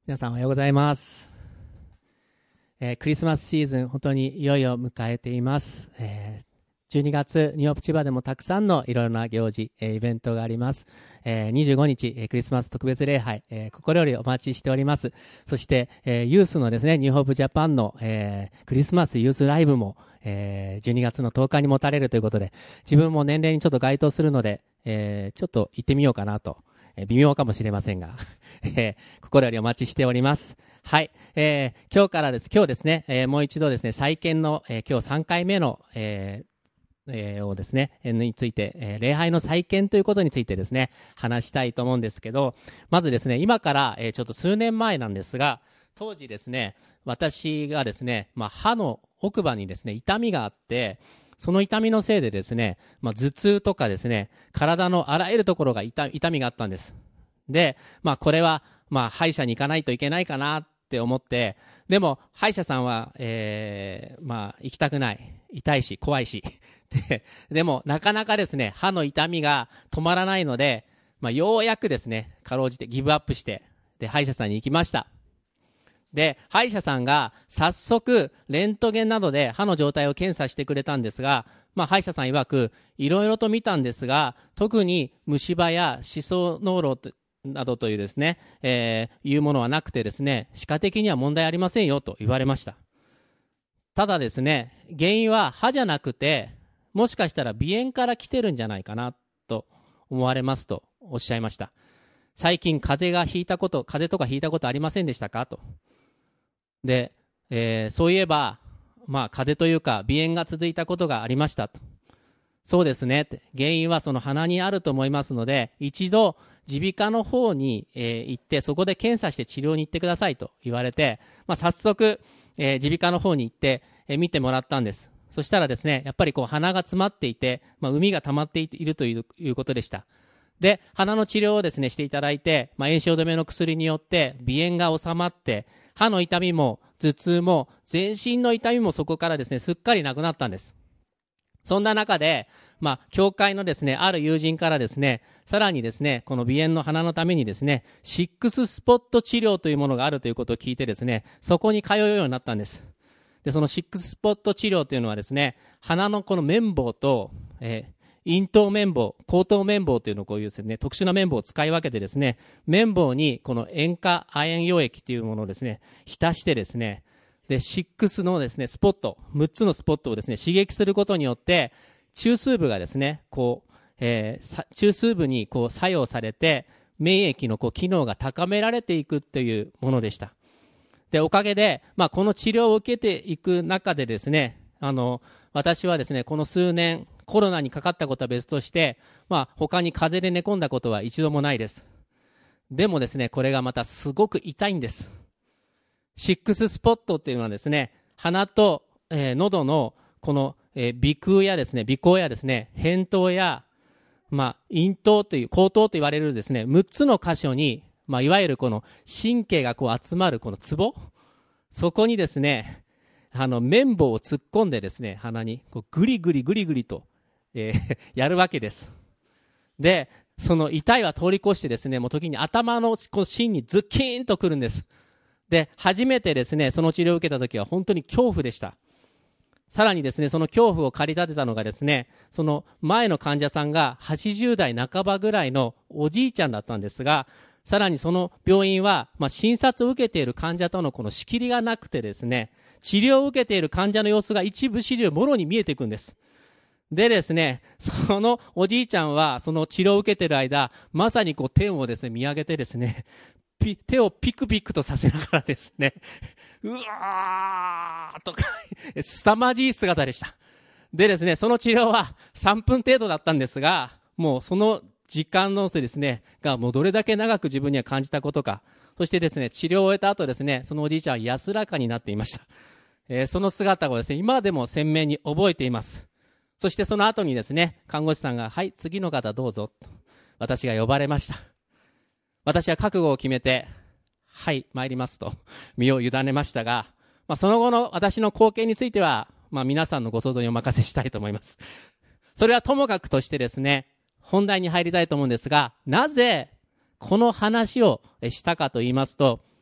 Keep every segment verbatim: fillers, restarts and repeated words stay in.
皆さんおはようございます、えー、クリスマスシーズン本当にいよいよ迎えています、えー、じゅうにがつニューホープ千葉でもたくさんのいろいろな行事、えー、イベントがあります、えー、にじゅうごにち、えー、クリスマス特別礼拝、えー、心よりお待ちしております。そして、えー、ユースのですねニューホープジャパンの、えー、クリスマスユースライブも、えー、じゅうにがつのとおかに持たれるということで、自分も年齢にちょっと該当するので、えー、ちょっと行ってみようかなと、えー、微妙かもしれませんがえー、心よりお待ちしております。はい、えー、今日からです。今日ですね、えー、もう一度ですね、再建の、えー、今日さんかいめの、えーえー、をですね、えー、について、えー、礼拝の再建ということについてですね、話したいと思うんですけど、まずですね、今から、えー、ちょっと数年前なんですが、当時ですね、私がですね、まあ、歯の奥歯にですね、痛みがあって、その痛みのせいでですね、まあ、頭痛とかですね、体のあらゆるところが 痛, 痛みがあったんです。で、まあ、これは、まあ、歯医者に行かないといけないかなって思って、でも、歯医者さんは、えー、まあ、行きたくない。痛いし、怖いし。で, でも、なかなかですね、歯の痛みが止まらないので、まあ、ようやくですね、かろうじてギブアップして、で、歯医者さんに行きました。で、歯医者さんが早速、レントゲンなどで歯の状態を検査してくれたんですが、まあ、歯医者さん曰く、いろいろと見たんですが、特に虫歯や歯槽膿漏などというですね、えー、いうものはなくてですね、歯科的には問題ありませんよと言われました。ただですね、原因は歯じゃなくて、もしかしたら鼻炎から来てるんじゃないかなと思われますとおっしゃいました。最近風邪がひいたこと、風邪とかひいたことありませんでしたかと。で、えー、そういえば、まあ風邪というか鼻炎が続いたことがありましたと。そうですねって、原因はその鼻にあると思いますので、一度耳鼻科の方に、えー、行ってそこで検査して治療に行ってくださいと言われて、まあ、早速、えー、耳鼻科の方に行って、えー、見てもらったんです。そしたらですね、やっぱりこう鼻が詰まっていて、まあ、膿が溜まっているという、いうことでした。で、鼻の治療をですねしていただいて、まあ、炎症止めの薬によって鼻炎が治まって、歯の痛みも頭痛も全身の痛みもそこからですねすっかりなくなったんです。そんな中で、まあ、教会のですね、ある友人からですね、さらにですね、この鼻炎の鼻のためにですね、シックススポット治療というものがあるということを聞いてですね、そこに通うようになったんです。で、そのシックススポット治療というのはですね、鼻のこの綿棒と、えー、咽頭綿棒、後頭綿棒というのをこういうですね、特殊な綿棒を使い分けてですね、綿棒にこの塩化亜鉛溶液というものをですね、浸してですね、で、シックスのですね、スポット、むっつのスポットをですね、刺激することによって、中枢部がですね、こう、えー、中枢部にこう作用されて、免疫のこう機能が高められていくというものでした。で、おかげで、まあ、この治療を受けていく中でですね、あの、私はですね、この数年、コロナにかかったことは別として、まあ、他に風邪で寝込んだことは一度もないです。でもですね、これがまたすごく痛いんです。シックススポットっていうのはですね、鼻と、えー、喉のこの、えー、鼻腔やですね、鼻孔やですね、扁桃や、まあ、咽頭という、後頭と言われるですね、むっつの箇所に、まあ、いわゆるこの神経がこう集まるこのツボ、そこにですね、あの、綿棒を突っ込んでですね、鼻に、こうグリグリグリグリと、えー、やるわけです。で、その痛いは通り越してですね、もう時に頭のこの芯にズッキーンとくるんです。で、初めてですね、その治療を受けた時は本当に恐怖でした。さらにですね、その恐怖を駆り立てたのがですね、その前の患者さんがはちじゅうだいなかばぐらいのおじいちゃんだったんですが、さらにその病院は、まあ、診察を受けている患者とのこの仕切りがなくてですね、治療を受けている患者の様子が一部始終もろに見えていくんです。でですね、そのおじいちゃんはその治療を受けている間、まさにこう天をですね、見上げてですね、ピ手をピクピクとさせながらですね、うわーとか、凄まじい姿でした。でですね、その治療はさんぷん程度だったんですが、もうその時間のせですね、がもうどれだけ長く自分には感じたことか。そしてですね、治療を終えた後ですね、そのおじいちゃんは安らかになっていました。えー、その姿をですね、今でも鮮明に覚えています。そしてその後にですね、看護師さんが、はい、次の方どうぞと、私が呼ばれました。私は覚悟を決めて、はい、参りますと、身を委ねましたが、まあ、その後の私の光景については、まあ、皆さんのご想像にお任せしたいと思います。それはともかくとしてですね、本題に入りたいと思うんですが、なぜこの話をしたかと言いますと、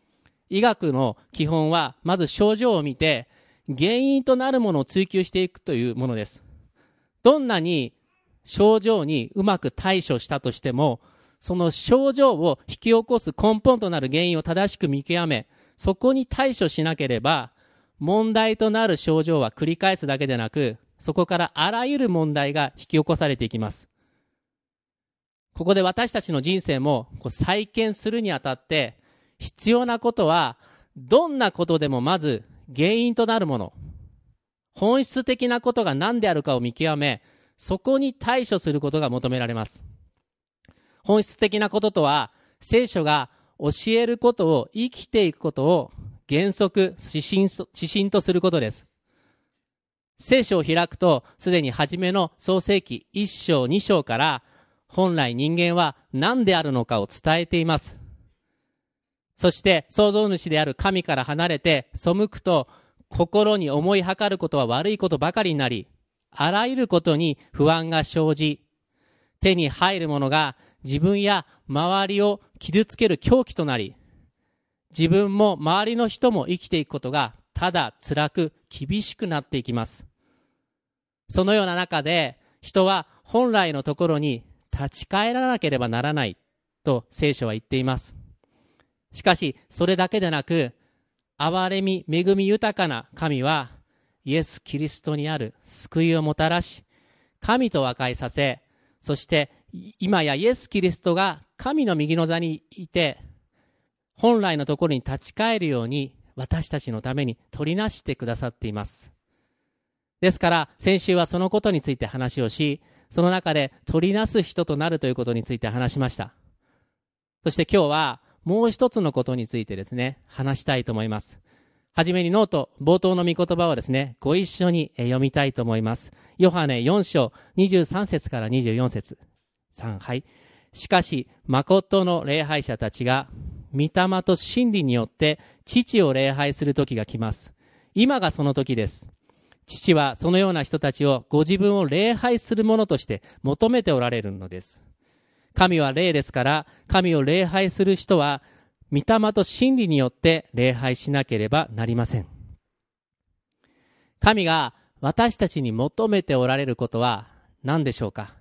医学の基本はまず症状を見て原因となるものを追求していくというものです。どんなに症状にうまく対処したとしても、その症状を引き起こす根本となる原因を正しく見極め、そこに対処しなければ、問題となる症状は繰り返すだけでなく、そこからあらゆる問題が引き起こされていきます。ここで私たちの人生もこう再建するにあたって必要なことは、どんなことでもまず原因となるもの、本質的なことが何であるかを見極め、そこに対処することが求められます。本質的なこととは、聖書が教えることを生きていくことを原則、指針と、指針とすることです。聖書を開くと、すでに初めの創世記いっ章に章から、本来人間は何であるのかを伝えています。そして創造主である神から離れて背くと、心に思いはかることは悪いことばかりになり、あらゆることに不安が生じ、手に入るものが自分や周りを傷つける凶器となり、自分も周りの人も生きていくことがただ辛く厳しくなっていきます。そのような中で人は本来のところに立ち返らなければならないと聖書は言っています。しかしそれだけでなく、憐れみ恵み豊かな神はイエス・キリストにある救いをもたらし、神と和解させ、そして今やイエス・キリストが神の右の座にいて、本来のところに立ち返るように私たちのために取りなしてくださっています。ですから先週はそのことについて話をし、その中で取りなす人となるということについて話しました。そして今日はもう一つのことについてですね、話したいと思います。はじめにノート、冒頭の御言葉をですね、ご一緒に読みたいと思います。ヨハネよん章にじゅうさん節からにじゅうよん節。さん、はい。しかし、誠の礼拝者たちが、御霊と真理によって父を礼拝する時が来ます。今がその時です。父はそのような人たちをご自分を礼拝するものとして求めておられるのです。神は霊ですから、神を礼拝する人は、御霊と真理によって礼拝しなければなりません。神が私たちに求めておられることは何でしょうか？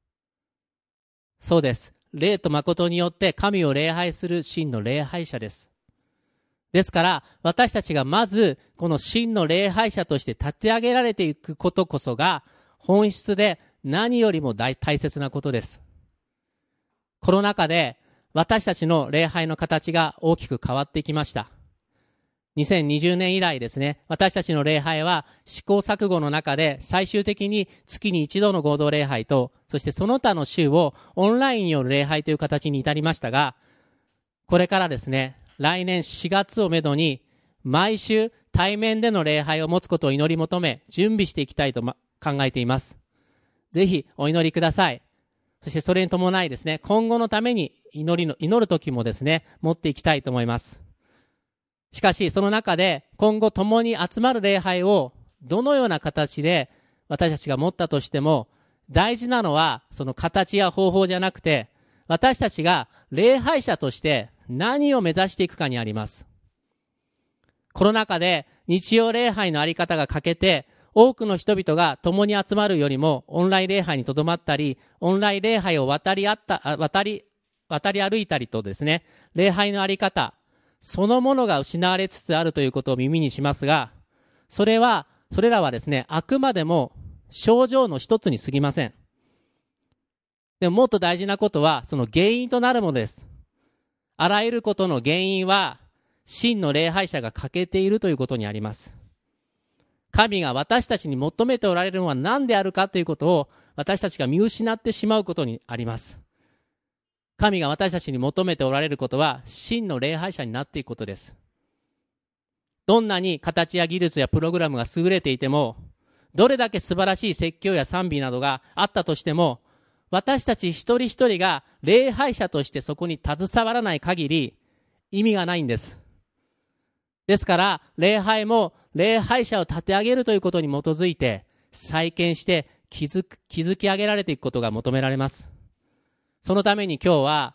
そうです。霊と誠によって神を礼拝する真の礼拝者です。ですから私たちがまずこの真の礼拝者として立て上げられていくことこそが本質で何よりも大切なことです。コロナ禍で私たちの礼拝の形が大きく変わってきました。にせんにじゅうねん以来ですね、私たちの礼拝は試行錯誤の中で最終的に月に一度の合同礼拝と、そしてその他の週をオンラインによる礼拝という形に至りましたが、これからですね、来年しがつをめどに毎週対面での礼拝を持つことを祈り求め準備していきたいと考えています。ぜひお祈りください。そしてそれに伴いですね、今後のために祈りの、祈る時もですね、持っていきたいと思います。しかし、その中で今後共に集まる礼拝をどのような形で私たちが持ったとしても、大事なのはその形や方法じゃなくて、私たちが礼拝者として何を目指していくかにあります。コロナ禍で日曜礼拝のあり方が欠けて、多くの人々が共に集まるよりもオンライン礼拝にとどまったり、オンライン礼拝を渡りあった、渡り、渡り歩いたりとですね、礼拝のあり方、そのものが失われつつあるということを耳にしますが、それは、それらはですね、あくまでも症状の一つに過ぎません。でももっと大事なことは、その原因となるものです。あらゆることの原因は、真の礼拝者が欠けているということにあります。神が私たちに求めておられるのは何であるかということを私たちが見失ってしまうことにあります。神が私たちに求めておられることは真の礼拝者になっていくことです。どんなに形や技術やプログラムが優れていても、どれだけ素晴らしい説教や賛美などがあったとしても、私たち一人一人が礼拝者としてそこに携わらない限り意味がないんです。ですから礼拝も礼拝者を立て上げるということに基づいて再建して築く、築き上げられていくことが求められます。そのために今日は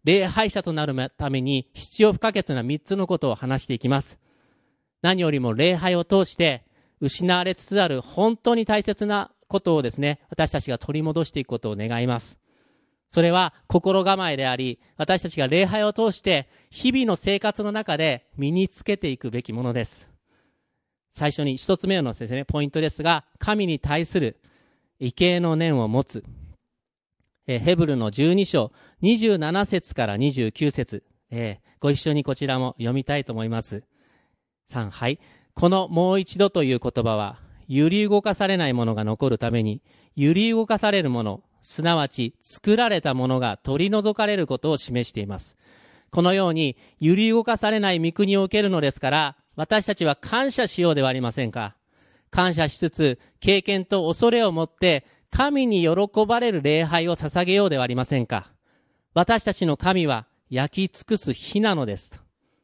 礼拝者となるために必要不可欠なみっつのことを話していきます。何よりも礼拝を通して失われつつある本当に大切なことをですね、私たちが取り戻していくことを願います。それは心構えであり、私たちが礼拝を通して日々の生活の中で身につけていくべきものです。最初に一つ目のですね、ポイントですが、神に対する畏敬の念を持つ。えヘブルのじゅうに章にじゅうなな節からにじゅうきゅう節、えー、ご一緒にこちらも読みたいと思います。さん、はい。このもう一度という言葉は、揺り動かされないものが残るために、揺り動かされるもの、すなわち作られたものが取り除かれることを示しています。このように揺り動かされない御国を受けるのですから、私たちは感謝しようではありませんか。感謝しつつ、経験と恐れを持って、神に喜ばれる礼拝を捧げようではありませんか。私たちの神は焼き尽くす火なのです。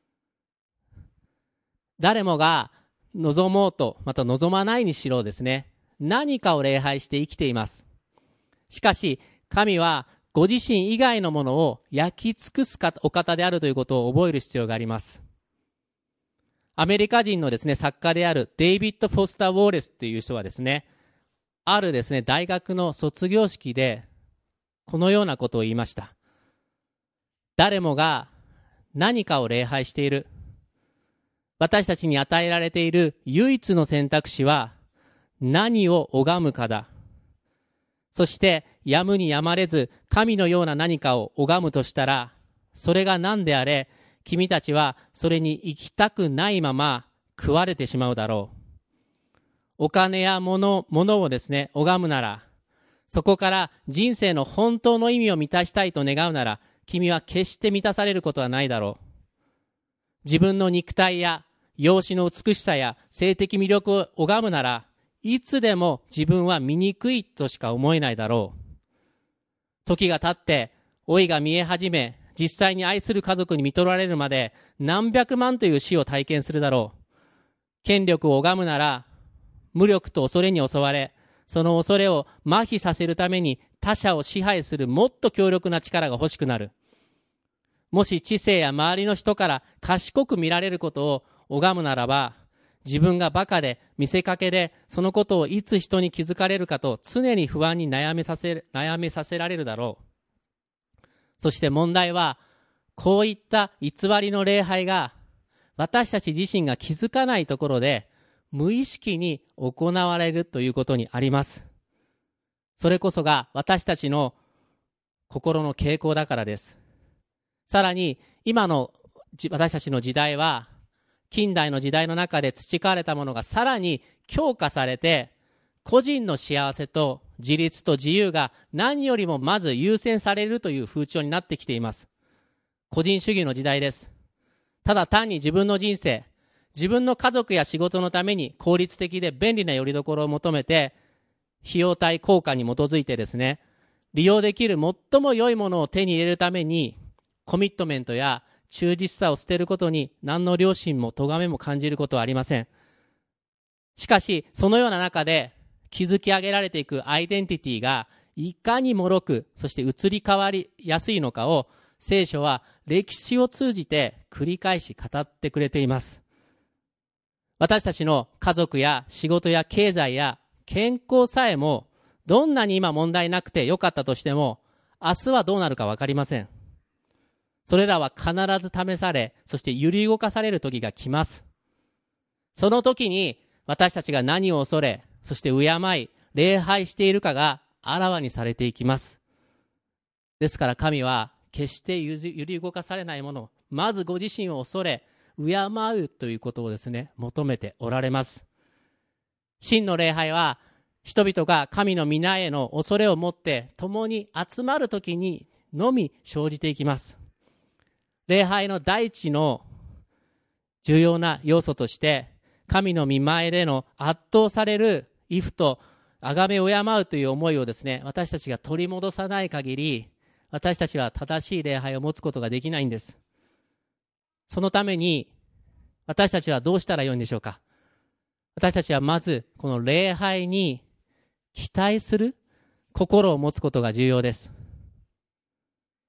誰もが望もうと、また望まないにしろですね、何かを礼拝して生きています。しかし、神はご自身以外のものを焼き尽くすお方であるということを覚える必要があります。アメリカ人のですね、作家であるデイビッド・フォスター・ウォーレスという人はですね、あるですね、大学の卒業式でこのようなことを言いました。誰もが何かを礼拝している。私たちに与えられている唯一の選択肢は何を拝むかだ。そしてやむにやまれず神のような何かを拝むとしたら、それが何であれ、君たちはそれに行きたくないまま食われてしまうだろう。お金や物、物をですね、拝むなら、そこから人生の本当の意味を満たしたいと願うなら、君は決して満たされることはないだろう。自分の肉体や容姿の美しさや性的魅力を拝むなら、いつでも自分は醜いとしか思えないだろう。時が経って老いが見え始め、実際に愛する家族に看取られるまで何百万という死を体験するだろう。権力を拝むなら、無力と恐れに襲われ、その恐れを麻痺させるために他者を支配するもっと強力な力が欲しくなる。もし知性や周りの人から賢く見られることを拝むならば、自分がバカで見せかけで、そのことをいつ人に気づかれるかと常に不安に悩めさせ、悩めさせられるだろう。そして問題は、こういった偽りの礼拝が私たち自身が気づかないところで無意識に行われるということにあります。それこそが私たちの心の傾向だからです。さらに今の私たちの時代は、近代の時代の中で培われたものがさらに強化されて、個人の幸せと自立と自由が何よりもまず優先されるという風潮になってきています。個人主義の時代です。ただ単に自分の人生、自分の家族や仕事のために効率的で便利な拠り所を求めて、費用対効果に基づいてですね、利用できる最も良いものを手に入れるために、コミットメントや忠実さを捨てることに何の良心も咎めも感じることはありません。しかし、そのような中で築き上げられていくアイデンティティがいかに脆く、そして移り変わりやすいのかを聖書は歴史を通じて繰り返し語ってくれています。私たちの家族や仕事や経済や健康さえもどんなに今問題なくてよかったとしても、明日はどうなるか分かりません。それらは必ず試され、そして揺り動かされる時が来ます。その時に私たちが何を恐れ、そして敬い、礼拝しているかがあらわにされていきます。ですから神は決して揺り動かされないものを、まずご自身を恐れ、敬うということをですね、求めておられます。真の礼拝は、人々が神の皆への恐れを持って共に集まるときにのみ生じていきます。礼拝の第一の重要な要素として、神の御前での圧倒される畏怖と崇め敬うという思いをですね、私たちが取り戻さない限り、私たちは正しい礼拝を持つことができないんです。そのために私たちはどうしたらよいんでしょうか。私たちはまずこの礼拝に期待する心を持つことが重要です。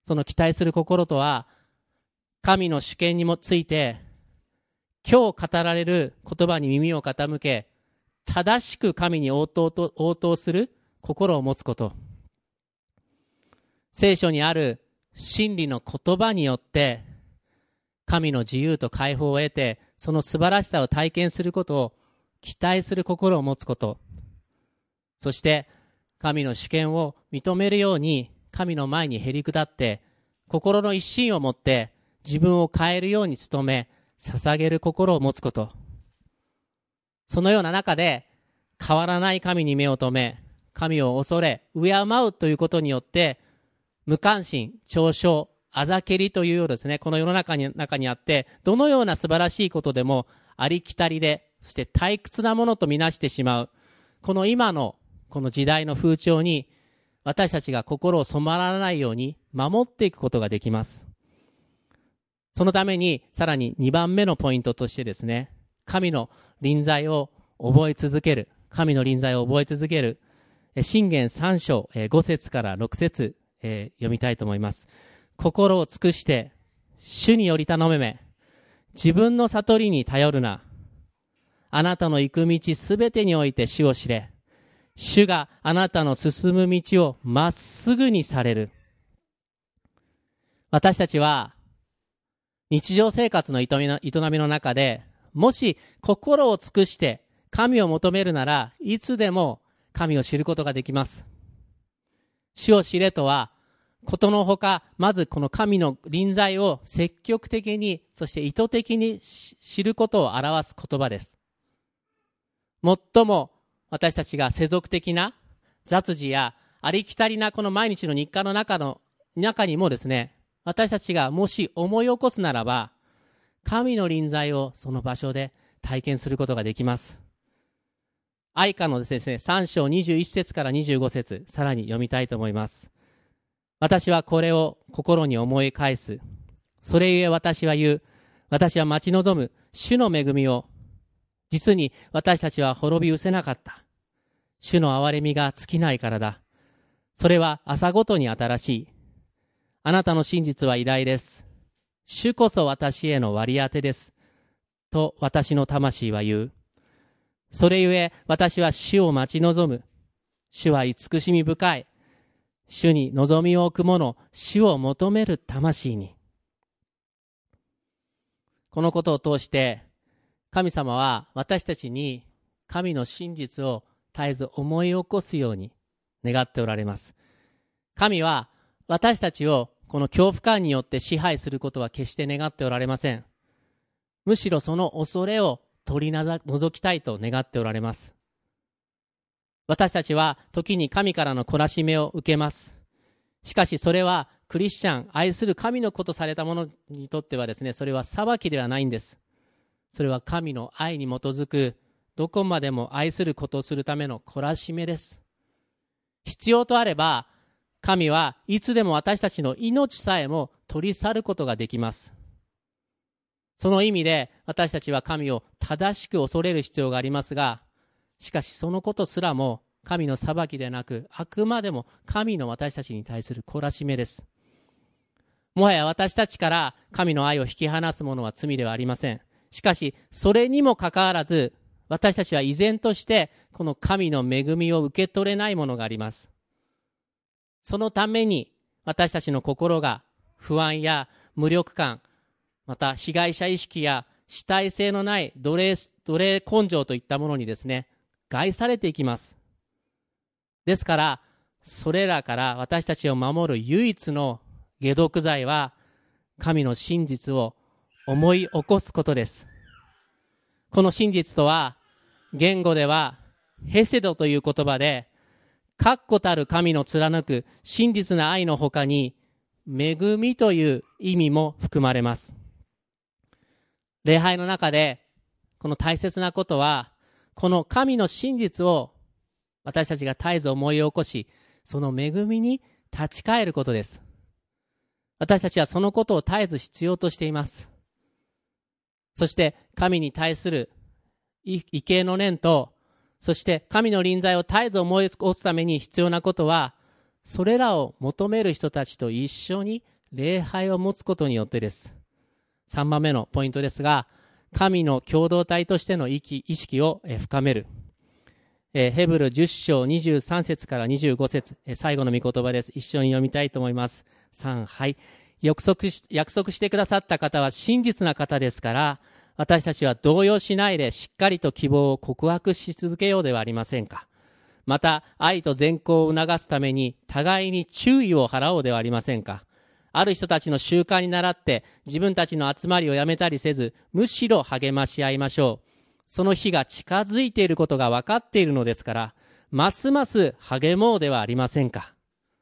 その期待する心とは、神の主権にもついて、今日語られる言葉に耳を傾け、正しく神に応答と、応答する心を持つこと。聖書にある真理の言葉によって、神の自由と解放を得て、その素晴らしさを体験することを期待する心を持つこと。そして、神の主権を認めるように、神の前にへり下って、心の一心を持って自分を変えるように努め、捧げる心を持つこと。そのような中で、変わらない神に目を留め、神を恐れ、敬うということによって、無関心、嘲笑、あざけりというようですね、この世の中に、中にあって、どのような素晴らしいことでも、ありきたりで、そして退屈なものとみなしてしまう、この今の、この時代の風潮に、私たちが心を染まらないように守っていくことができます。そのために、さらににばんめのポイントとしてですね、神の臨在を覚え続ける。神の臨在を覚え続ける。箴言さん章ご節からろく節、えー、読みたいと思います。心を尽くして、主により頼め。自分の悟りに頼るな。あなたの行く道すべてにおいて主を知れ。主があなたの進む道をまっすぐにされる。私たちは、日常生活の営みの中で、もし心を尽くして神を求めるならいつでも神を知ることができます。主を知れとは、ことのほか、まずこの神の臨在を積極的に、そして意図的に知ることを表す言葉です。最も私たちが世俗的な雑事やありきたりなこの毎日の日課の中の中にもですね、私たちがもし思い起こすならば、神の臨在をその場所で体験することができます。愛歌のですね、さん章にじゅういち節からにじゅうご節、さらに読みたいと思います。私はこれを心に思い返す。それゆえ私は言う。私は待ち望む主の恵みを。実に私たちは滅び失せなかった。主の憐れみが尽きないからだ。それは朝ごとに新しい。あなたの真実は偉大です。主こそ私への割り当てです。と私の魂は言う。それゆえ私は主を待ち望む。主は慈しみ深い。主に望みを置く者、主を求める魂に。このことを通して、神様は私たちに神の真実を絶えず思い起こすように願っておられます。神は私たちをこの恐怖感によって支配することは決して願っておられません。むしろその恐れを取り除きたいと願っておられます。私たちは時に神からの懲らしめを受けます。しかしそれはクリスチャン、愛する神の子とされた者にとってはですね、それは裁きではないんです。それは神の愛に基づく、どこまでも愛することをするための懲らしめです。必要とあれば、神はいつでも私たちの命さえも取り去ることができます。その意味で私たちは神を正しく恐れる必要がありますが、しかしそのことすらも神の裁きでなく、あくまでも神の私たちに対する懲らしめです。もはや私たちから神の愛を引き離すものは罪ではありません。しかしそれにもかかわらず、私たちは依然としてこの神の恵みを受け取れないものがあります。そのために私たちの心が不安や無力感、また被害者意識や主体性のない奴隷、奴隷根性といったものにですね、害されていきます。ですから、それらから私たちを守る唯一の解毒剤は、神の真実を思い起こすことです。この真実とは、言語ではヘセドという言葉で、確固たる神の貫く真実な愛のほかに、恵みという意味も含まれます。礼拝の中で、この大切なことは、この神の真実を私たちが絶えず思い起こし、その恵みに立ち返ることです。私たちはそのことを絶えず必要としています。そして神に対する畏敬の念と、そして神の臨在を絶えず思い起こすために必要なことは、それらを求める人たちと一緒に礼拝を持つことによってです。さんばんめのポイントですが、神の共同体としての意識を深める。ヘブルじゅっ章にじゅうさん節からにじゅうご節、最後の御言葉です。一緒に読みたいと思います。さん、はい。約束し、約束してくださった方は真実な方ですから、私たちは動揺しないでしっかりと希望を告白し続けようではありませんか。また、愛と善行を促すために互いに注意を払おうではありませんか。ある人たちの習慣に倣って自分たちの集まりをやめたりせず、むしろ励まし合いましょう。その日が近づいていることが分かっているのですから、ますます励もうではありませんか。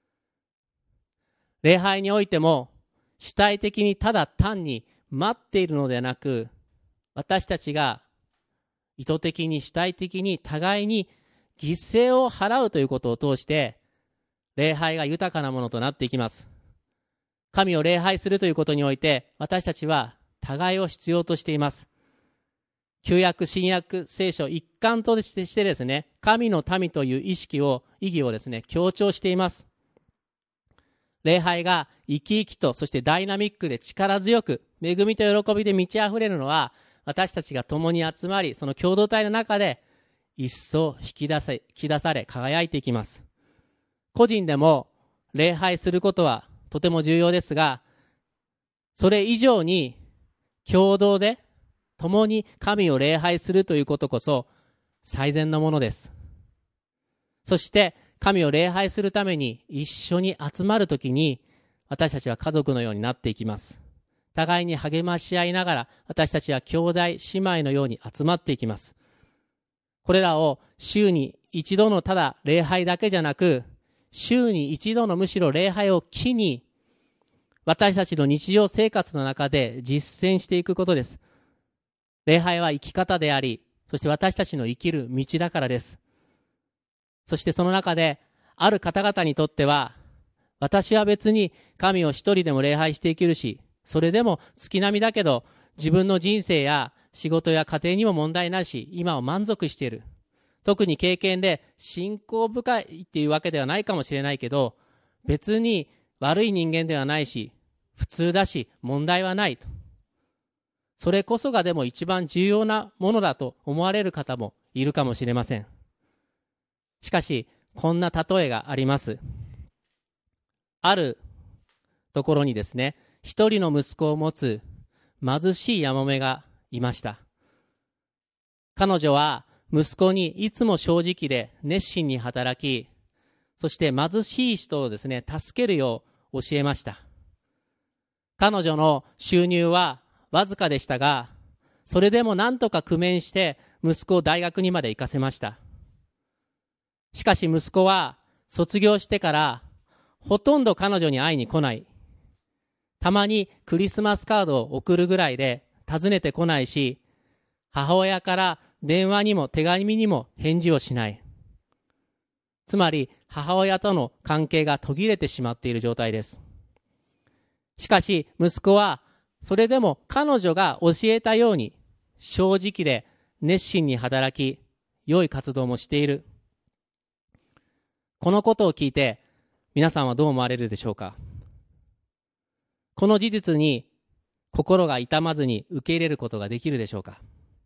礼拝においても、主体的にただ単に待っているのではなく、私たちが意図的に主体的に互いに犠牲を払うということを通して、礼拝が豊かなものとなっていきます。神を礼拝するということにおいて、私たちは互いを必要としています。旧約、新約、聖書一貫としてですね、神の民という意識を、意義をですね、強調しています。礼拝が生き生きと、そしてダイナミックで力強く、恵みと喜びで満ち溢れるのは、私たちが共に集まり、その共同体の中で、一層引き出せ、引き出され、輝いていきます。個人でも礼拝することはとても重要ですが、それ以上に共同で共に神を礼拝するということこそ最善のものです。そして神を礼拝するために一緒に集まるときに、私たちは家族のようになっていきます。互いに励まし合いながら、私たちは兄弟姉妹のように集まっていきます。これらを週に一度のただ礼拝だけじゃなく、週に一度のむしろ礼拝を機に、私たちの日常生活の中で実践していくことです。礼拝は生き方であり、そして私たちの生きる道だからです。そしてその中で、ある方々にとっては、私は別に神を一人でも礼拝していけるし、それでも月並みだけど、自分の人生や仕事や家庭にも問題ないし、今は満足している。特に経験で信仰深いっていうわけではないかもしれないけど、別に悪い人間ではないし、普通だし、問題はないと。それこそがでも一番重要なものだと思われる方もいるかもしれません。しかし、こんな例えがあります。あるところにですね、一人の息子を持つ貧しいやもめがいました。彼女は息子にいつも正直で熱心に働き、そして貧しい人をですね、助けるよう教えました。彼女の収入はわずかでしたが、それでも何とか工面して息子を大学にまで行かせました。しかし息子は卒業してからほとんど彼女に会いに来ない。たまにクリスマスカードを送るぐらいで訪ねてこないし、母親から電話にも手紙にも返事をしない。つまり母親との関係が途切れてしまっている状態です。しかし息子はそれでも彼女が教えたように正直で熱心に働き、良い活動もしている。このことを聞いて皆さんはどう思われるでしょうか。この事実に心が痛まずに受け入れることができるでしょうか。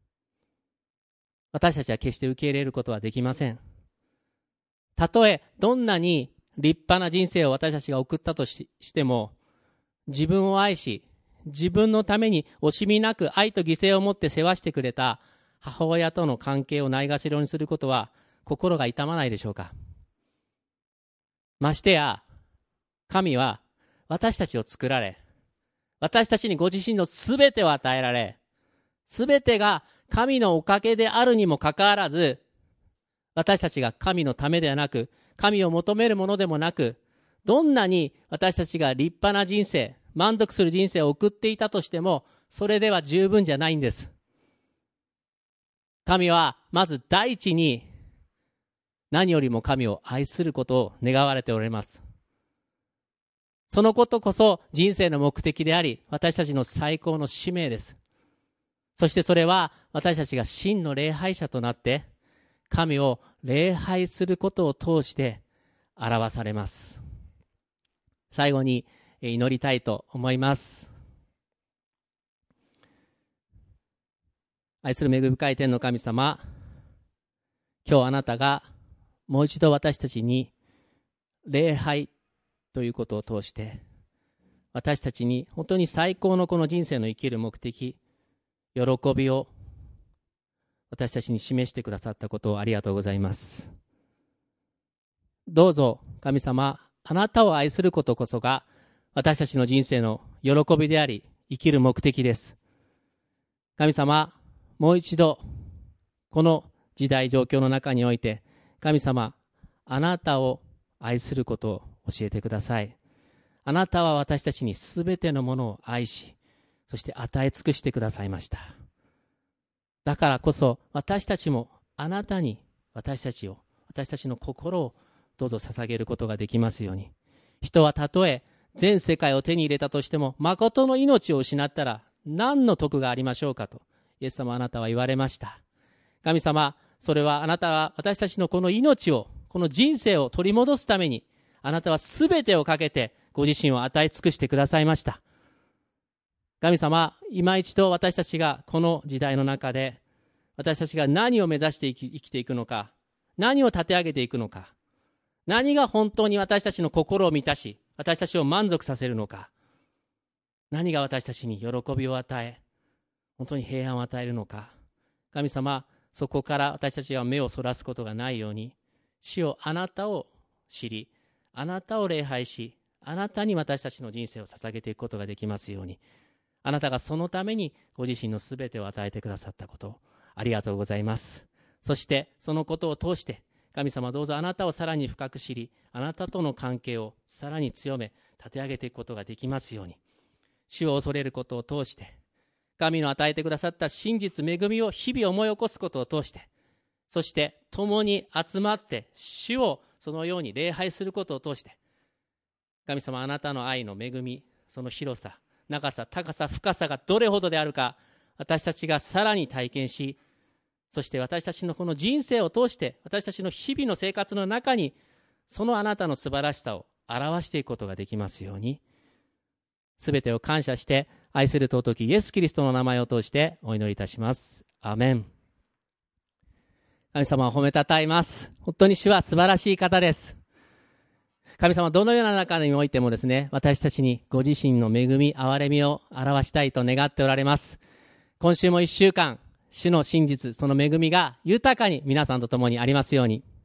私たちは決して受け入れることはできません。たとえどんなに立派な人生を私たちが送ったと し, しても、自分を愛し、自分のために惜しみなく愛と犠牲を持って世話してくれた母親との関係をないがしろにすることは心が痛まないでしょうか。ましてや、神は私たちを作られ、私たちにご自身のすべてを与えられ、すべてが神のおかげであるにもかかわらず、私たちが神のためではなく、神を求めるものでもなく、どんなに私たちが立派な人生、満足する人生を送っていたとしても、それでは十分じゃないんです。神はまず第一に何よりも神を愛することを願われておられます。そのことこそ人生の目的であり、私たちの最高の使命です。そしてそれは私たちが真の礼拝者となって神を礼拝することを通して表されます。最後に祈りたいと思います。愛する恵み深い天の神様、今日あなたがもう一度私たちに礼拝ということを通して、私たちに本当に最高のこの人生の生きる目的、喜びを私たちに示してくださったことをありがとうございます。どうぞ神様、あなたを愛することこそが私たちの人生の喜びであり、生きる目的です。神様、もう一度この時代状況の中において、神様、あなたを愛することを教えてください。あなたは私たちにすべてのものを愛し、そして与え尽くしてくださいました。だからこそ私たちもあなたに私たちを、私たちの心をどうぞ捧げることができますように。人はたとえ全世界を手に入れたとしても、誠の命を失ったら何の得がありましょうかと、イエス様あなたは言われました。神様、それはあなたは私たちのこの命を、この人生を取り戻すために、あなたはすべてをかけてご自身を与え尽くしてくださいました。神様、今一度私たちがこの時代の中で、私たちが何を目指して生き、生きていくのか、何を立て上げていくのか、何が本当に私たちの心を満たし、私たちを満足させるのか、何が私たちに喜びを与え、本当に平安を与えるのか。神様、そこから私たちが目をそらすことがないように、主よ、あなたを知り、あなたを礼拝し、あなたに私たちの人生を捧げていくことができますように。あなたがそのためにご自身のすべてを与えてくださったことをありがとうございます。そしてそのことを通して、神様、どうぞあなたをさらに深く知り、あなたとの関係をさらに強め、立て上げていくことができますように。主を恐れることを通して、神の与えてくださった真実、恵みを日々思い起こすことを通して、そして共に集まって主をそのように礼拝することを通して、神様、あなたの愛の恵み、その広さ、長さ、高さ、深さがどれほどであるか、私たちがさらに体験し、そして私たちのこの人生を通して、私たちの日々の生活の中に、そのあなたの素晴らしさを表していくことができますように、すべてを感謝して愛する尊きイエス・キリストの名前を通してお祈りいたします。アーメン。神様を褒めたたえます。本当に主は素晴らしい方です。神様はどのような中においてもですね、私たちにご自身の恵み、憐れみを表したいと願っておられます。今週も一週間、主の真実、その恵みが豊かに皆さんと共にありますように。